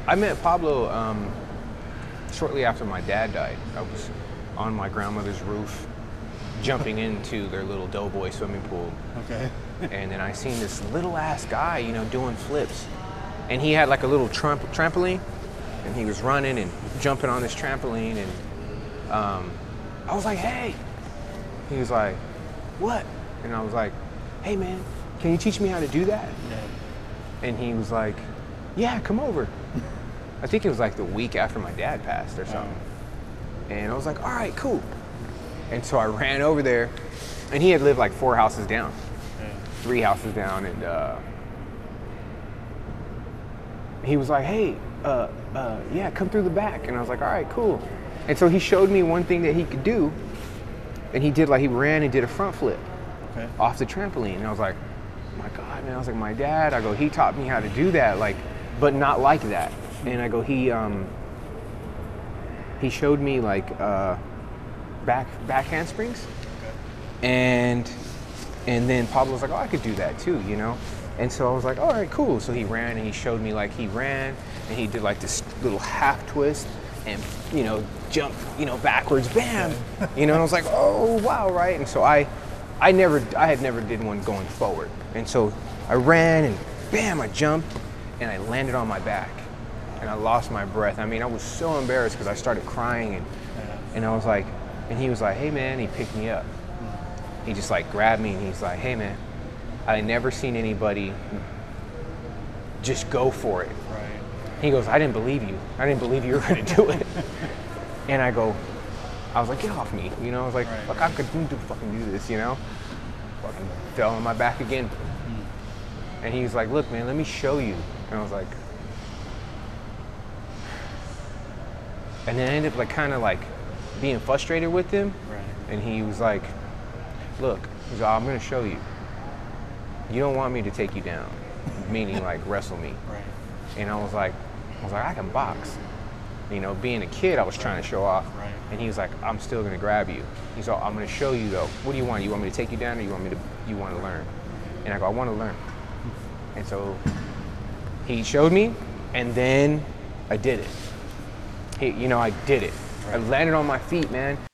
I met Pablo shortly after my dad died. I was on my grandmother's roof, jumping into their little Doughboy swimming pool. Okay. And then I seen this little ass guy, you know, doing flips. And he had like a little trampoline, and he was running and jumping on this trampoline. And I was like, hey. He was like, what? And I was like, hey man, can you teach me how to do that? Yeah. And he was like, yeah, come over. I think it was like the week after my dad passed or something. And I was like, all right, cool. And so I ran over there, and he had lived like 4 houses down, 3 houses down, and he was like, hey, yeah, come through the back. And I was like, all right, cool. And so he showed me one thing that he could do, and he ran and did a front flip off the trampoline. And I was like, oh my God, man. I was like, my dad, I go, he taught me how to do that, like, but not like that. And I go, he showed me like back handsprings, and then Pablo was like, oh, I could do that too, you know. And so I was like, all right, cool. So he ran, and he showed me, like, he ran and he did like this little half twist and, you know, jump, you know, backwards, bam, you know. And I was like, oh wow, right. And so I had never did one going forward, and so I ran and bam, I jumped and I landed on my back. And I lost my breath. I mean, I was so embarrassed because I started crying, and I was like, and he was like, hey man, he picked me up. He just like grabbed me, and he's like, hey man, I never seen anybody just go for it. Right. He goes, I didn't believe you. I didn't believe you were gonna do it. And I was like, get off me. You know, I was like, fuck, I could fucking do this, you know? Fucking fell on my back again. And he was like, look man, let me show you. And I was like, and then I ended up like kind of like being frustrated with him. Right. And he was like, look, he's like, I'm gonna show you. You don't want me to take you down, meaning like wrestle me. Right. And I was like, I can box. You know, being a kid, I was trying to show off. Right. And he was like, I'm still gonna grab you. He's like, I'm gonna show you though. What do you want? You want me to take you down, or you want to learn? And I go, I want to learn. And so he showed me, and then I did it. I did it. I landed on my feet, man.